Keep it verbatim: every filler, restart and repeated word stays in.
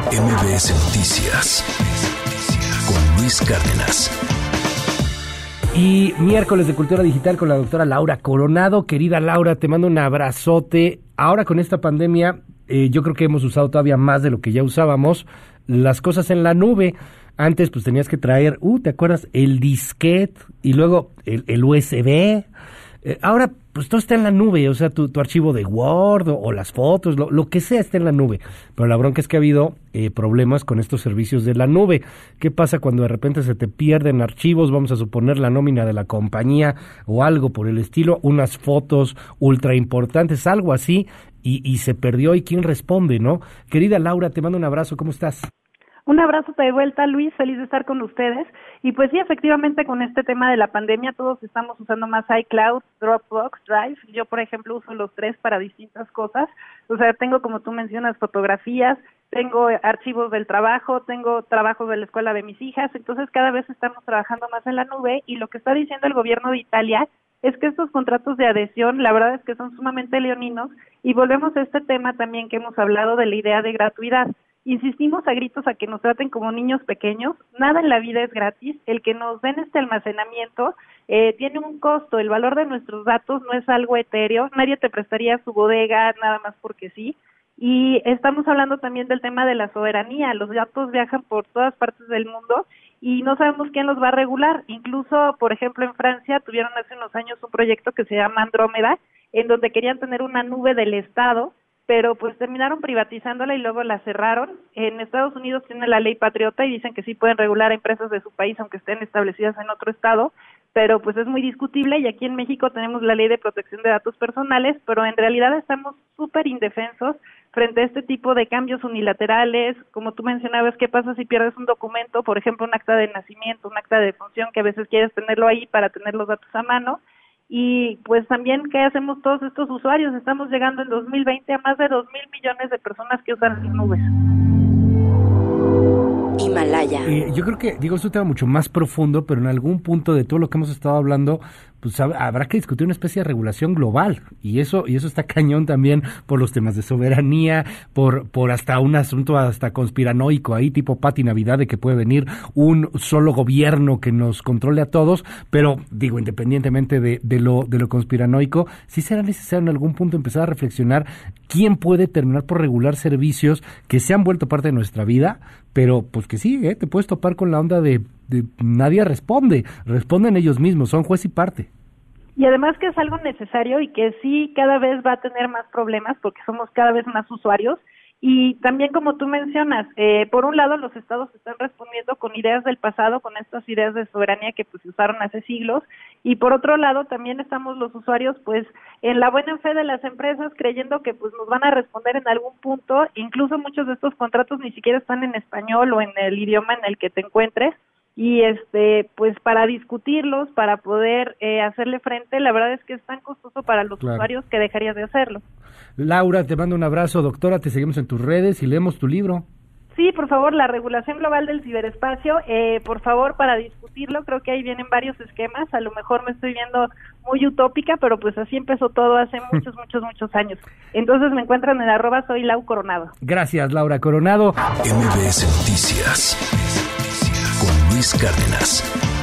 M B S Noticias con Luis Cárdenas. Y miércoles de Cultura Digital con la doctora Laura Coronado. Querida Laura, te mando un abrazote. Ahora con esta pandemia, eh, yo creo que hemos usado todavía más de lo que ya usábamos las cosas en la nube. Antes pues tenías que traer, uh, ¿te acuerdas? El disquete y luego el, el U S B. Eh, ahora pues todo está en la nube, o sea, tu, tu archivo de Word o, o las fotos, lo, lo que sea está en la nube. Pero la bronca es que ha habido eh, problemas con estos servicios de la nube. ¿Qué pasa cuando de repente se te pierden archivos? Vamos a suponer la nómina de la compañía o algo por el estilo, unas fotos ultra importantes, algo así, y, y se perdió. ¿Y quién responde, no? Querida Laura, te mando un abrazo, ¿cómo estás? Un abrazo de vuelta, Luis, feliz de estar con ustedes. Y pues sí, efectivamente, con este tema de la pandemia, todos estamos usando más iCloud, Dropbox, Drive. Yo, por ejemplo, uso los tres para distintas cosas. O sea, tengo, como tú mencionas, fotografías, tengo archivos del trabajo, tengo trabajos de la escuela de mis hijas. Entonces, cada vez estamos trabajando más en la nube. Y lo que está diciendo el gobierno de Italia es que estos contratos de adhesión, la verdad es que son sumamente leoninos. Y volvemos a este tema también que hemos hablado de la idea de gratuidad. Insistimos a gritos a que nos traten como niños pequeños. Nada en la vida es gratis. El que nos den este almacenamiento eh, tiene un costo. El valor de nuestros datos no es algo etéreo. Nadie te prestaría su bodega nada más porque sí. Y estamos hablando también del tema de la soberanía. Los datos viajan por todas partes del mundo y no sabemos quién los va a regular. Incluso, por ejemplo, en Francia tuvieron hace unos años un proyecto que se llama Andrómeda, en donde querían tener una nube del Estado, pero pues terminaron privatizándola y luego la cerraron. En Estados Unidos tiene la ley patriota y dicen que sí pueden regular a empresas de su país aunque estén establecidas en otro estado, pero pues es muy discutible. Y aquí en México tenemos la ley de protección de datos personales, pero en realidad estamos súper indefensos frente a este tipo de cambios unilaterales. Como tú mencionabas, ¿qué pasa si pierdes un documento, por ejemplo un acta de nacimiento, un acta de defunción, que a veces quieres tenerlo ahí para tener los datos a mano? Y pues también, ¿qué hacemos todos estos usuarios? Estamos llegando en dos mil veinte a más de dos mil millones de personas que usan las nubes. Himalaya. Eh, yo creo que, digo, es un tema mucho más profundo, pero en algún punto de todo lo que hemos estado hablando, pues hab- habrá que discutir una especie de regulación global, y eso y eso está cañón también por los temas de soberanía, por por hasta un asunto hasta conspiranoico ahí, tipo Pati Navidad, de que puede venir un solo gobierno que nos controle a todos, pero digo, independientemente de, de lo de lo conspiranoico, sí será necesario en algún punto empezar a reflexionar quién puede terminar por regular servicios que se han vuelto parte de nuestra vida, pero pues que sí, ¿eh? Te puedes topar con la onda de, de nadie responde, responden ellos mismos, son juez y parte. Y además que es algo necesario y que sí cada vez va a tener más problemas porque somos cada vez más usuarios. Y también, como tú mencionas, eh, por un lado los estados están respondiendo con ideas del pasado, con estas ideas de soberanía que pues se usaron hace siglos, y por otro lado también estamos los usuarios pues en la buena fe de las empresas creyendo que pues nos van a responder en algún punto. Incluso muchos de estos contratos ni siquiera están en español o en el idioma en el que te encuentres, y este pues para discutirlos, para poder eh, hacerle frente, la verdad es que es tan costoso para los Claro. usuarios que dejarías de hacerlo. Laura, te mando un abrazo, doctora, te seguimos en tus redes y leemos tu libro. Sí, por favor, la regulación global del ciberespacio, eh, por favor, para discutirlo, creo que ahí vienen varios esquemas, a lo mejor me estoy viendo muy utópica, pero pues así empezó todo hace muchos, muchos, muchos años. Entonces me encuentran en arroba soy Lau Coronado. Gracias, Laura Coronado. M B S Noticias con Luis Cárdenas.